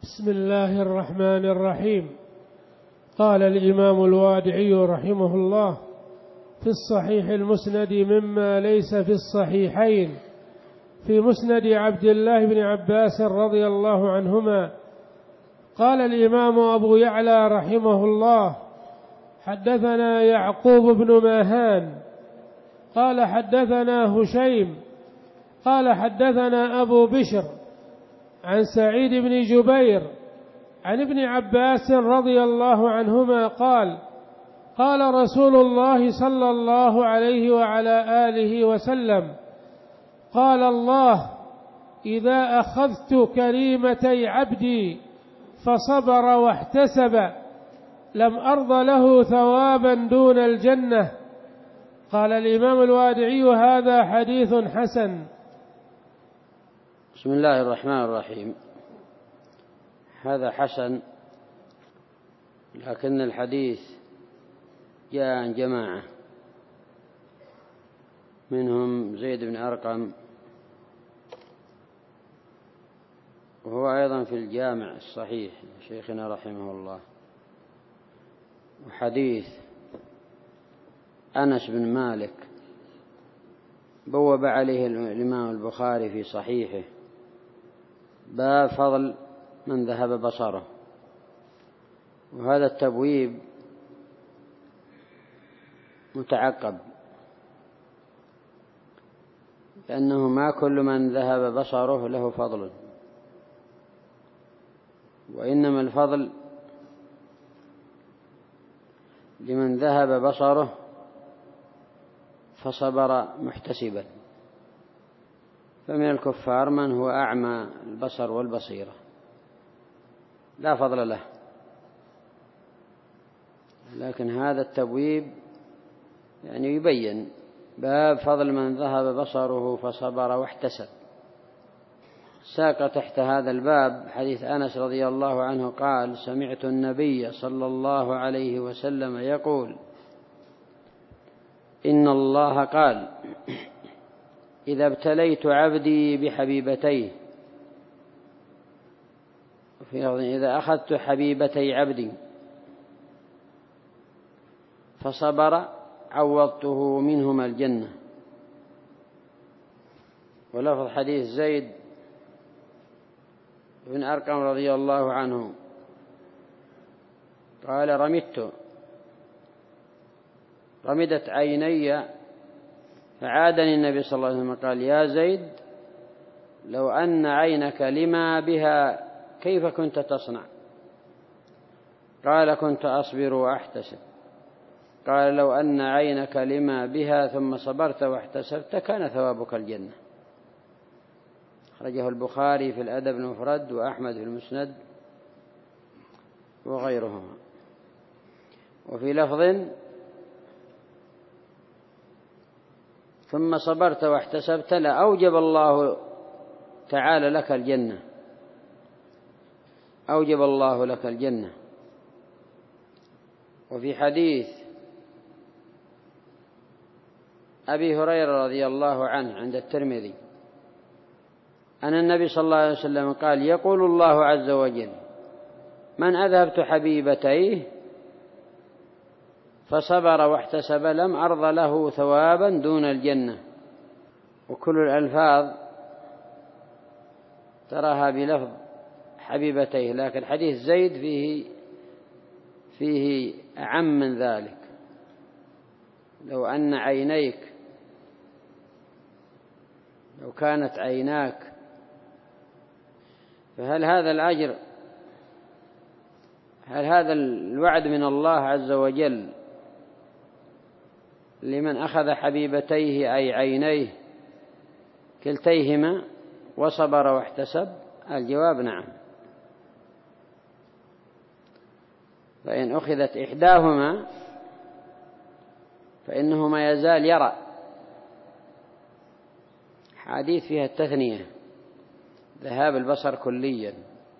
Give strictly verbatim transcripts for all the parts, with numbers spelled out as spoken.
بسم الله الرحمن الرحيم. قال الإمام الوادعي رحمه الله في الصحيح المسند مما ليس في الصحيحين في مسند عبد الله بن عباس رضي الله عنهما. قال الإمام أبو يعلى رحمه الله حدثنا يعقوب بن ماهان قال حدثنا هشيم قال حدثنا أبو بشر عن سعيد بن جبير عن ابن عباس رضي الله عنهما قال قال رسول الله صلى الله عليه وعلى آله وسلم قال الله إذا أخذت كريمتي عبدي فصبر واحتسب لم أرض له ثوابا دون الجنة. قال الإمام الوادعي هذا حديث حسن. بسم الله الرحمن الرحيم. هذا حسن، لكن الحديث جاء عن جماعة منهم زيد بن أرقم، وهو أيضا في الجامع الصحيح شيخنا رحمه الله. وحديث أنس بن مالك بوب عليه الإمام البخاري في صحيحه باب فضل من ذهب بصره، وهذا التبويب متعقب، لأنه ما كل من ذهب بصره له فضل، وإنما الفضل لمن ذهب بصره فصبر محتسبا. فمن الكفار من هو أعمى البصر والبصيرة لا فضل له، لكن هذا التبويب يعني يبين باب فضل من ذهب بصره فصبر واحتسب. ساق تحت هذا الباب حديث أنس رضي الله عنه قال سمعت النبي صلى الله عليه وسلم يقول إن الله قال إذا ابتليت عبدي بحبيبتيه، إذا أخذت حبيبتي عبدي فصبر عوضته منهما الجنة. ولفظ حديث زيد بن أرقم رضي الله عنه قال رمدت رمدت عيني فعادني النبي صلى الله عليه وسلم قال يا زيد لو أن عينك لما بها كيف كنت تصنع؟ قال كنت أصبر وأحتسب. قال لو أن عينك لما بها ثم صبرت واحتسبت كان ثوابك الجنة. أخرجه البخاري في الأدب المفرد وأحمد في المسند وغيرهما. وفي لفظ ثم صبرت واحتسبت لأوجب الله تعالى لك الجنة، أوجب الله لك الجنة. وفي حديث أبي هريرة رضي الله عنه عند الترمذي أن النبي صلى الله عليه وسلم قال يقول الله عز وجل من أذهبت حبيبتيه فصبر واحتسب لم أرض له ثوابا دون الجنة. وكل الألفاظ تراها بلفظ حبيبتيه، لكن حديث زيد فيه فيه أعم من ذلك. لو أن عينيك لو كانت عيناك، فهل هذا الأجر هل هذا الوعد من الله عز وجل لمن أخذ حبيبتيه أي عينيه كلتيهما وصبر واحتسب؟ الجواب نعم. فإن أخذت إحداهما فإنه ما يزال يرى. حديث فيها التثنية ذهاب البصر كليا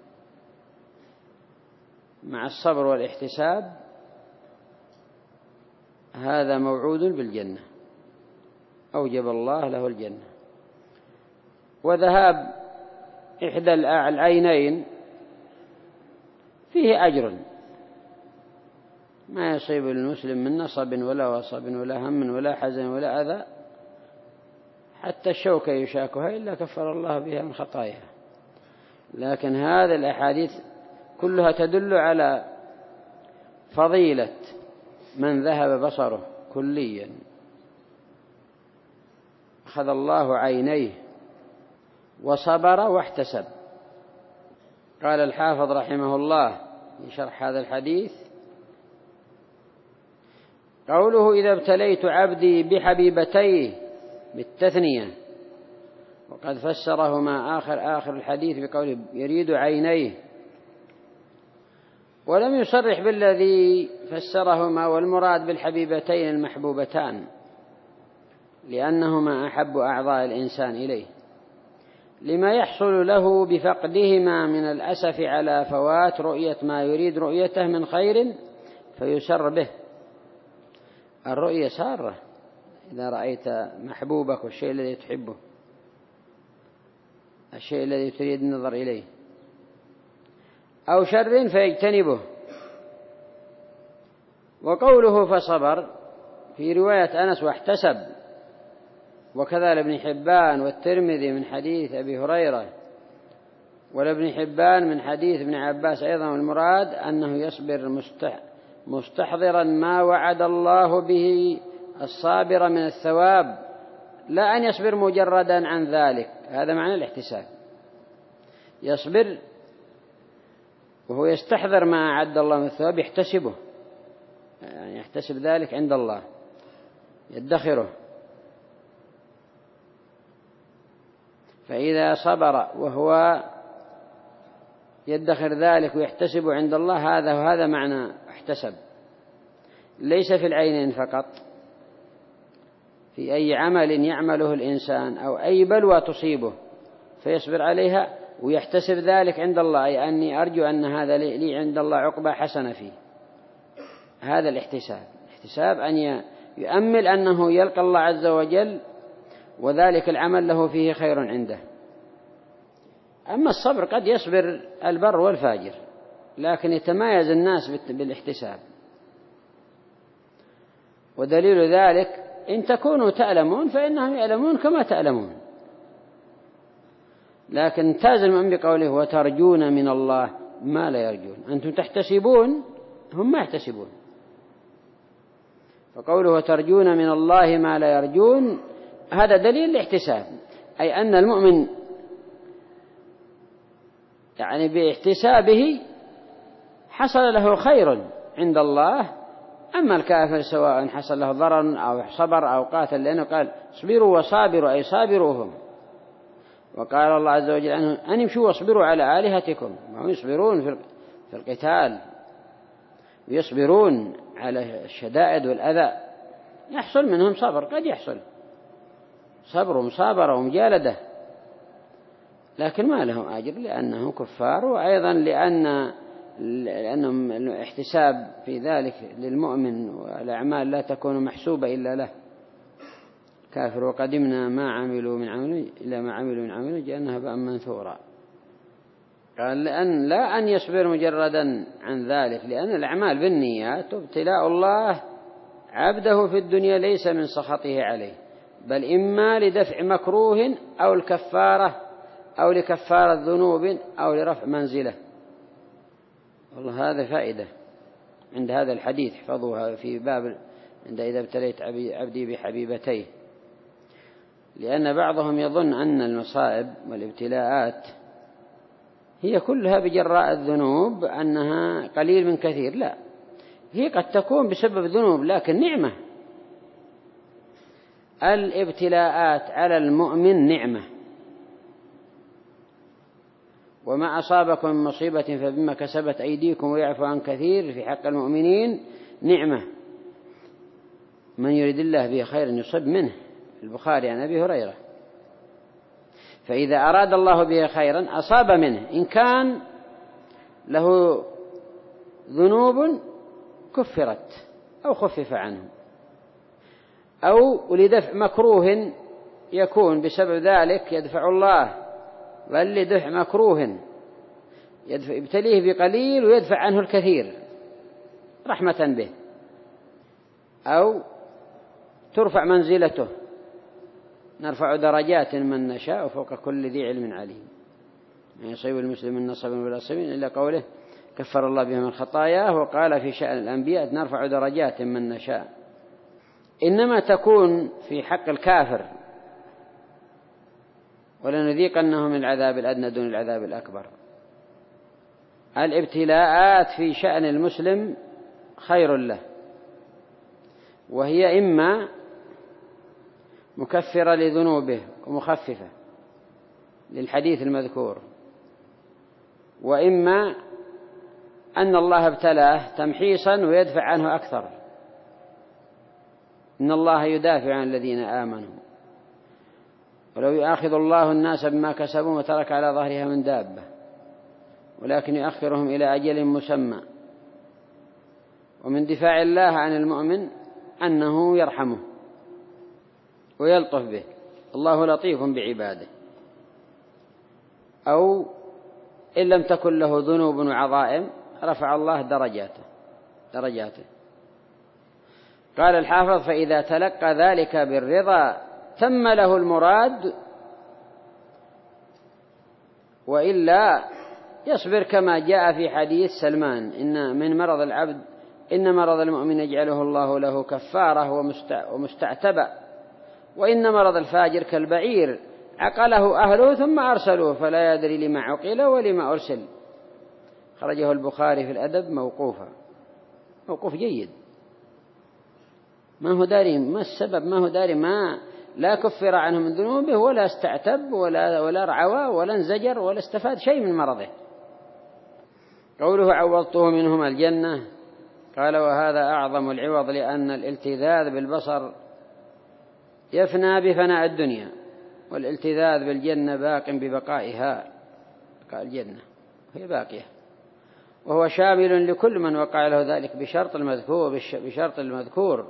مع الصبر والاحتساب، هذا موعود بالجنة، أوجب الله له الجنة. وذهاب إحدى العينين فيه أجر، ما يصيب المسلم من نصب ولا وصب ولا هم ولا حزن ولا أذى حتى الشوكة يشاكها إلا كفر الله بها من خطاياها. لكن هذه الأحاديث كلها تدل على فضيلة من ذهب بصره كليا، أخذ الله عينيه وصبر واحتسب. قال الحافظ رحمه الله في شرح هذا الحديث: قوله إذا ابتليت عبدي بحبيبتيه بالتثنية، وقد فسرهما آخر آخر الحديث بقوله يريد عينيه، ولم يصرح بالذي فسرهما، والمراد بالحبيبتين المحبوبتان لأنهما أحب أعضاء الإنسان إليه، لما يحصل له بفقدهما من الأسف على فوات رؤية ما يريد رؤيته من خير فيسر به. الرؤية سارة إذا رأيت محبوبك والشيء الذي تحبه، الشيء الذي تريد النظر إليه، أو شر فيجتنبه. وقوله فصبر في رواية أنس واحتسب، وكذا لابن حبان والترمذي من حديث أبي هريرة، ولابن حبان من حديث ابن عباس أيضا. والمراد أنه يصبر مستحضرا ما وعد الله به الصابر من الثواب، لا أن يصبر مجردا عن ذلك. هذا معنى الاحتساب، يصبر وهو يستحضر ما أعد الله من الثواب، يحتسبه، يعني يحتسب ذلك عند الله، يدخره. فإذا صبر وهو يدخر ذلك ويحتسب عند الله، هذا وهذا معنى احتسب، ليس في العينين فقط، في أي عمل يعمله الإنسان أو أي بلوى تصيبه فيصبر عليها ويحتسب ذلك عند الله، أي أني أرجو أن هذا لي عند الله عقبى حسنة فيه. هذا الاحتساب، احتساب أن يؤمل أنه يلقى الله عز وجل وذلك العمل له فيه خير عنده. أما الصبر قد يصبر البر والفاجر، لكن يتميز الناس بالاحتساب. ودليل ذلك إن تكونوا تألمون فإنهم يألمون كما تألمون، لكن امتاز المؤمن بقوله وترجون من الله ما لا يرجون. أنتم تحتسبون، هم ما يحتسبون. فقوله وترجون من الله ما لا يرجون هذا دليل الاحتساب، أي أن المؤمن يعني باحتسابه حصل له خير عند الله. أما الكافر سواء حصل له ضرر أو صبر أو قاتل، لأنه قال اصبروا وصابروا أي صابروهم. وقال الله عز وجل عنه أن يمشوا واصبروا على آلهتكم، وهم يصبرون في القتال ويصبرون على الشدائد والأذى، يحصل منهم صبر، قد يحصل صبر ومصابرة ومجالدة، لكن ما لهم أجر لأنهم كفار، وأيضا لأن لأنهم الاحتساب في ذلك للمؤمن، والأعمال لا تكون محسوبة إلا له. كافر وقدمنا ما عملوا من عمل إلا ما عملوا من عمل جعلناه هباء منثورا. قال لأن لا أن يصبر مجردا عن ذلك، لأن الأعمال بالنيات، وابتلاء الله عبده في الدنيا ليس من سخطه عليه، بل إما لدفع مكروه أو الكفارة أو لكفارة ذنوب أو لرفع منزله. والله هذا فائدة عند هذا الحديث، احفظوها في باب عند إذا ابتليت عبدي بحبيبتيه، لأن بعضهم يظن أن المصائب والابتلاءات هي كلها بجراء الذنوب، أنها قليل من كثير. لا، هي قد تكون بسبب ذنوب لكن نعمة. الابتلاءات على المؤمن نعمة، وما أصابكم من مصيبة فبما كسبت أيديكم ويعفو عن كثير في حق المؤمنين نعمة. من يريد الله به خير يصب منه، البخاري عن أبي هريرة. فإذا أراد الله به خيرا أصاب منه، إن كان له ذنوب كفرت أو خفف عنه، أو لدفع مكروه يكون بسبب ذلك يدفع الله، بل لدفع مكروه يبتليه بقليل ويدفع عنه الكثير رحمة به، أو ترفع منزلته، نرفع درجات من نشاء وفوق كل ذي علم عليم. يعني يصيب المسلم النصب ولا صبين إلا قوله كفر الله بهم الخطايا. وقال في شأن الأنبياء نرفع درجات من نشاء، إنما تكون في حق الكافر، ولنذيقنهم من العذاب الأدنى دون العذاب الأكبر. الابتلاءات في شأن المسلم خير له، وهي إما مكفرة لذنوبه ومخففة للحديث المذكور، وإما أن الله ابتلاه تمحيصا ويدفع عنه أكثر. إن الله يدافع عن الذين آمنوا ولو يؤاخذ الله الناس بما كسبوا ما ترك على ظهرها من دابة ولكن يؤخرهم إلى أجل مسمى. ومن دفاع الله عن المؤمن أنه يرحمه ويلطف به، الله لطيف بعباده. أو إن لم تكن له ذنوب وعظائم رفع الله درجاته درجاته قال الحافظ فإذا تلقى ذلك بالرضا تم له المراد، وإلا يصبر كما جاء في حديث سلمان إن من مرض العبد إن مرض المؤمن يجعله الله له كفارة ومستعتبة، وإن مرض الفاجر كالبعير عقله أهله ثم أرسلوه فلا يدري لما عقل ولما أرسل. خرجه البخاري في الأدب موقوفا، موقوف جيد. ما هو داري ما السبب، ما هو داري ما لا كفر عنه من ذنوبه ولا استعتب ولا ولا رعوى ولا انزجر ولا استفاد شيء من مرضه. قوله عوضته منهما الجنة، قال وهذا أعظم العوض لأن الالتذاذ بالبصر يفنى بفناء الدنيا، والالتذاذ بالجنة باق ببقائها، بقاء الجنة هي باقية، وهو شامل لكل من وقع له ذلك بشرط المذكور بشرط المذكور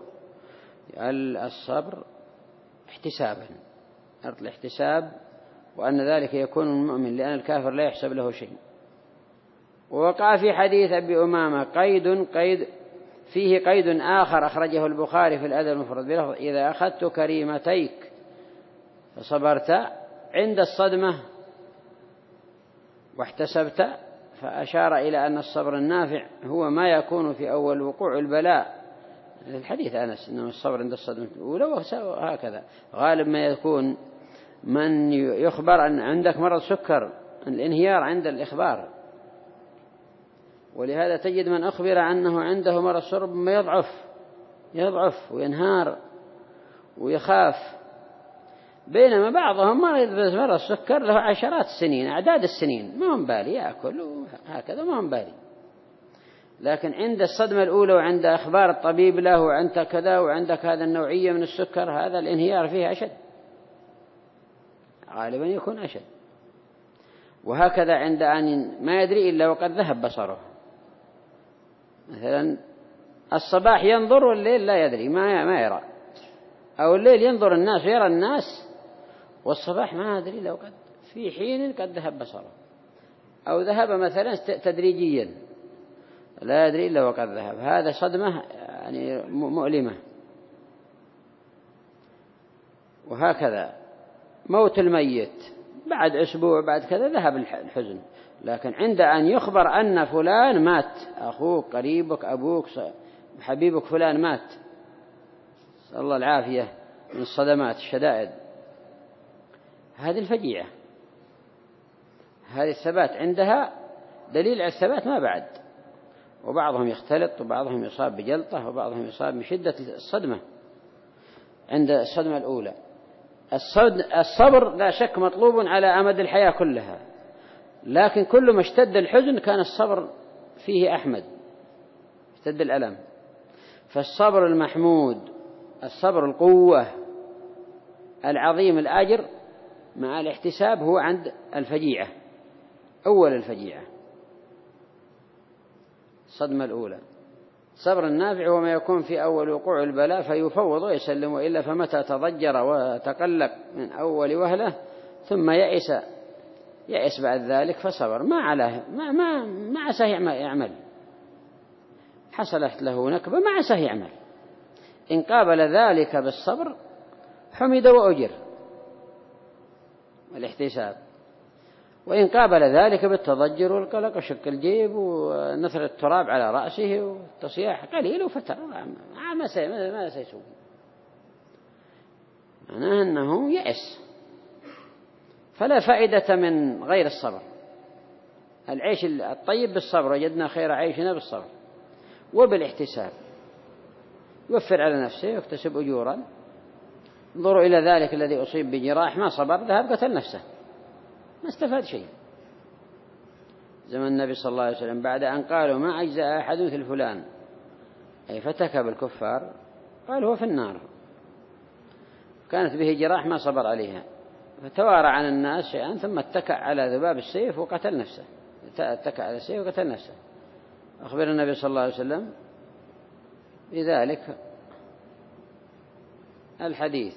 الصبر احتسابا، شرط الاحتساب، وأن ذلك يكون المؤمن لأن الكافر لا يحسب له شيء. ووقع في حديث أبي أمامة قيد قيد فيه قيد آخر أخرجه البخاري في الأدب المفرد بلفظ إذا أخذت كريمتيك فصبرت عند الصدمة واحتسبت، فأشار إلى أن الصبر النافع هو ما يكون في أول وقوع البلاء. الحديث أنس إنه الصبر عند الصدمة الأولى، وهكذا غالب ما يكون من يخبر أن عندك مرض سكر الانهيار عند الإخبار، ولهذا تجد من أخبر أنه عنده مرض سرب ما يضعف يضعف وينهار ويخاف، بينما بعضهم مرض السكر له عشرات السنين أعداد السنين ما هم بالي يأكل وهكذا ما هم بالي، لكن عند الصدمة الأولى وعند أخبار الطبيب له وعند كذا وعندك هذا النوعية من السكر هذا الانهيار فيه أشد، غالبا يكون أشد. وهكذا عند أن ما يدري إلا وقد ذهب بصره، مثلا الصباح ينظر والليل لا يدري ما ما يرى، أو الليل ينظر الناس ويرى الناس والصباح ما يدري إلا وقد في حين قد ذهب بصره، أو ذهب مثلا تدريجيا لا يدري إلا وقد ذهب. هذا صدمة يعني مؤلمة. وهكذا موت الميت بعد أسبوع بعد كذا ذهب الحزن، لكن عند أن يخبر أن فلان مات، أخوك قريبك أبوك حبيبك فلان مات، صلى الله العافية من الصدمات الشدائد، هذه الفجيعة، هذه الثبات عندها دليل على الثبات ما بعد. وبعضهم يختلط وبعضهم يصاب بجلطة وبعضهم يصاب من شدة الصدمة عند الصدمة الأولى. الصبر لا شك مطلوب على أمد الحياة كلها، لكن كل ما اشتد الحزن كان الصبر فيه أحمد، اشتد الألم. فالصبر المحمود الصبر القوة العظيم الأجر مع الاحتساب هو عند الفجيعة، أول الفجيعة الصدمة الأولى. الصبر النافع هو ما يكون في أول وقوع البلاء فيفوض ويسلم، وإلا فمتى تضجر وتقلق من أول وهلة ثم يئس يأس بعد ذلك فصبر، ما عليه ما ما ما عساه يعمل، حصلت له نكبة ما عساه يعمل. إن قابل ذلك بالصبر حمد وأجر والاحتساب، وإن قابل ذلك بالتضجر والقلق وشق الجيب ونثر التراب على رأسه والتصياح قليل وفتر ما سيسوي، معناه أنه يأس. فلا فائدة من غير الصبر. العيش الطيب بالصبر، وجدنا خير عيشنا بالصبر وبالاحتساب، يوفر على نفسه ويكتسب أجورا. انظروا إلى ذلك الذي أصيب بجراح ما صبر، ذهب قتل نفسه ما استفاد شيء. زمن النبي صلى الله عليه وسلم بعد أن قالوا ما أجزأ أحد مثل فلان أي فتك بالكفار، قال هو في النار، كانت به جراح ما صبر عليها، فتوارى عن الناس شيئا ثم اتكأ على ذباب السيف وقتل نفسه، اتكأ على السيف وقتل نفسه. أخبر النبي صلى الله عليه وسلم بذلك الحديث.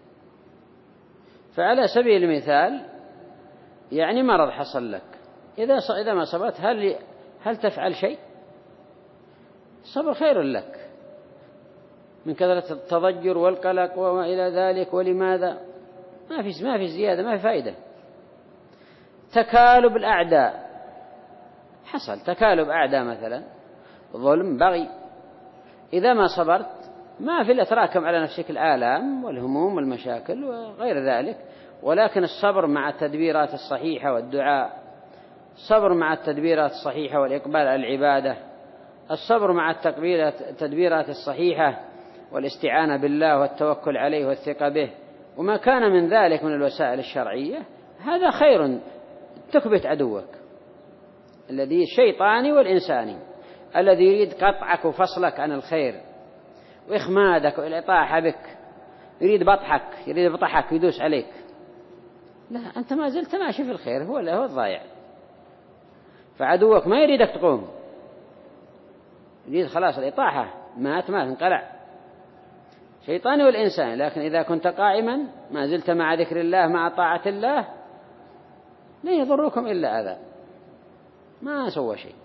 فعلى سبيل المثال يعني مرض حصل لك، إذا إذا ما صبرت هل هل تفعل شيء؟ الصبر خير لك من كثرة التضجر والقلق وما إلى ذلك. ولماذا؟ ما في ما في زيادة، ما في فائدة. تكالب الأعداء حصل، تكالب أعداء مثلا ظلم بغي، إذا ما صبرت ما في إلا تراكم على نفسك الآلام والهموم والمشاكل وغير ذلك. ولكن الصبر مع التدبيرات الصحيحة والدعاء، الصبر مع التدبيرات الصحيحة والإقبال على العبادة، الصبر مع التدبيرات الصحيحة والاستعانة بالله والتوكل عليه والثقة به وما كان من ذلك من الوسائل الشرعية، هذا خير تكبت عدوك الذي الشيطاني والإنساني الذي يريد قطعك وفصلك عن الخير وإخمادك والإطاحة بك، يريد بطحك، يريد بطحك ويدوس عليك. لا، أنت ما زلت ماشي في الخير، هو هو الضايع. فعدوك ما يريدك تقوم، يريد خلاص الإطاحة، مات مات انقلع، شيطاني والإنسان. لكن إذا كنت قائما ما زلت مع ذكر الله مع طاعة الله لا يضركم إلا أذى، ما سوى شيء،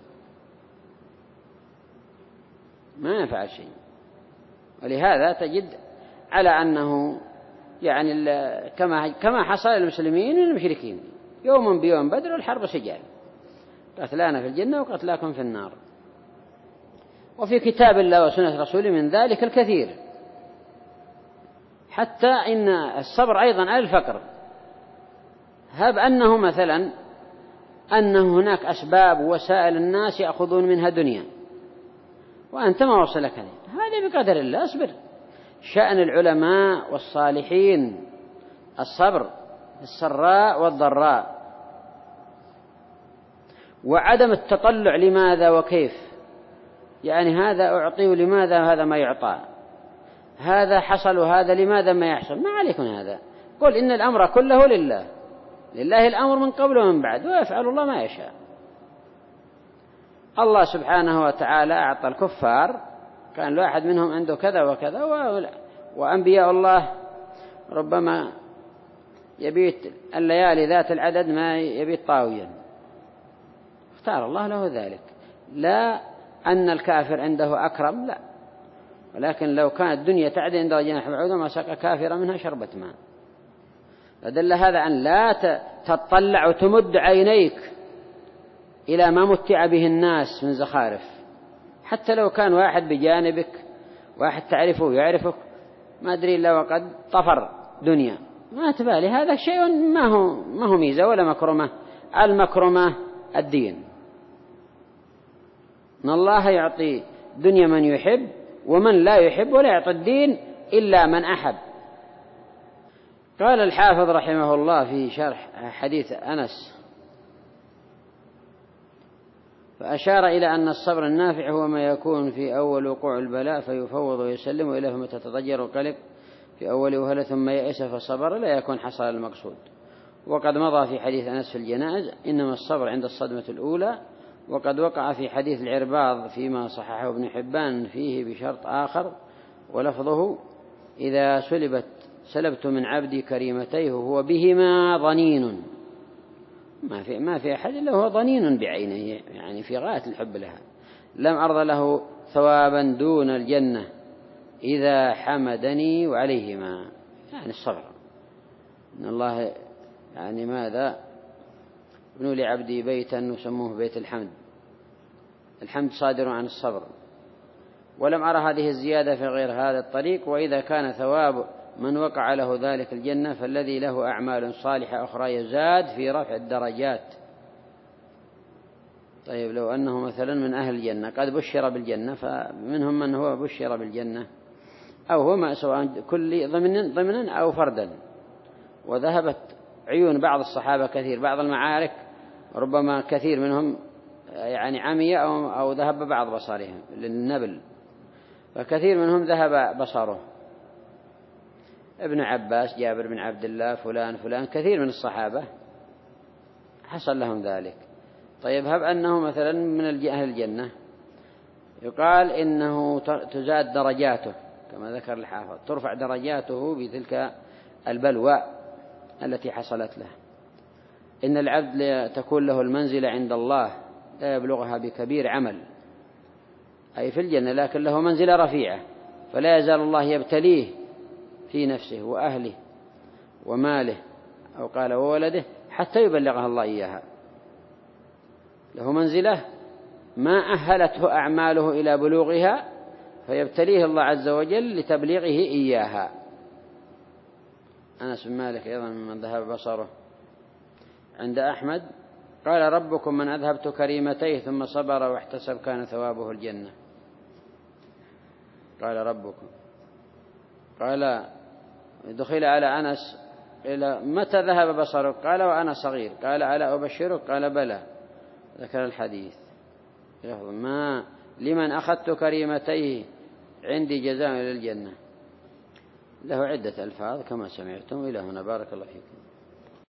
ما يفعل شيء. ولهذا تجد على أنه يعني كما كما حصل للمسلمين والمشركين يوم بيوم بدر والحرب سجال، قتلانا في الجنة وقتلاكم في النار. وفي كتاب الله وسنة رسوله من ذلك الكثير، حتى إن الصبر أيضا على الفقر. هب أنه مثلا أن هناك أسباب ووسائل الناس يأخذون منها دنيا وأنت ما وصلك هذا بقدر الله، أصبر. شأن العلماء والصالحين الصبر السراء والضراء، وعدم التطلع لماذا وكيف، يعني هذا أعطيه لماذا هذا ما يعطى، هذا حصل وهذا لماذا ما يحصل، ما عليكم هذا. قل إن الأمر كله لله، لله الأمر من قبل ومن بعد ويفعل الله ما يشاء. الله سبحانه وتعالى أعطى الكفار، كان الواحد منهم عنده كذا وكذا، وأنبياء الله ربما يبيت الليالي ذات العدد ما يبيت طاويا، اختار الله له ذلك. لا أن الكافر عنده أكرم، لا، ولكن لو كانت الدنيا تعدي عند جناح بعوضة ما سقى كافرا منها شربة ماء. فدل هذا أن لا تطلع وتمد عينيك إلى ما متع به الناس من زخارف، حتى لو كان واحد بجانبك واحد تعرفه ويعرفك ما أدري إلا وقد طفر دنيا، ما تبالي، هذا شيء ما هو ما هو ميزة ولا مكرمة. المكرمة الدين، إن الله يعطي دنيا من يحب ومن لا يحب، ولا يعطي الدين إلا من أحب. قال الحافظ رحمه الله في شرح حديث أنس، فأشار إلى أن الصبر النافع هو ما يكون في أول وقوع البلاء فيفوض ويسلم إليه، فمتى تضجر وقلق في أول وهلة ثم يئس فصبر لا يكون حصل المقصود. وقد مضى في حديث أنس في الجنائز إنما الصبر عند الصدمة الأولى. وقد وقع في حديث العرباض فيما صححه ابن حبان فيه بشرط آخر ولفظه إذا سلبت سلبت من عبدي كريمتيه هو بهما ضنين ما في ما في أحد إلا هو ضنين بعينه، يعني في غاية الحب لها. لم أرضى له ثوابا دون الجنة إذا حمدني وعليهما، يعني الصبر. إن الله يعني ماذا ابنوا لعبدي بيتا وسموه بيت الحمد، الحمد صادر عن الصبر. ولم أرى هذه الزيادة في غير هذا الطريق. وإذا كان ثواب من وقع له ذلك الجنة فالذي له أعمال صالحة أخرى يزاد في رفع الدرجات. طيب لو أنه مثلا من أهل الجنة قد بشر بالجنة، فمنهم من هو بشر بالجنة أو هو ما سواء كل ضمن ضمنا أو فردا، وذهبت عيون بعض الصحابة كثير، بعض المعارك ربما كثير منهم يعني عمي أو, أو ذهب بعض بصرهم للنبل، فكثير منهم ذهب بصره. ابن عباس، جابر بن عبد الله، فلان فلان، كثير من الصحابة حصل لهم ذلك. طيب هب أنه مثلا من أهل الجنة، يقال إنه تزاد درجاته كما ذكر الحافظ، ترفع درجاته بتلك البلوى التي حصلت له. إن العبد تكون له المنزلة عند الله لا يبلغها بكبير عمل، أي في الجنة، لكن له منزلة رفيعة، فلا يزال الله يبتليه في نفسه وأهله وماله، أو قال وولده، حتى يبلغها الله إياها. له منزلة ما أهلته أعماله إلى بلوغها، فيبتليه الله عز وجل لتبليغه إياها. أنس بن مالك أيضا من ذهب بصره عند أحمد قال ربكم من أذهبت كريمتيه ثم صبر واحتسب كان ثوابه الجنة. قال ربكم، قال دخل على أنس إلى متى ذهب بصرك؟ قال وأنا صغير. قال ألا أبشرك؟ قال بلى. ذكر الحديث ما لمن أخذت كريمتيه عندي جزاء إلى الجنة، له عدة ألفاظ كما سمعتم. إلى هنا بارك الله فيكم.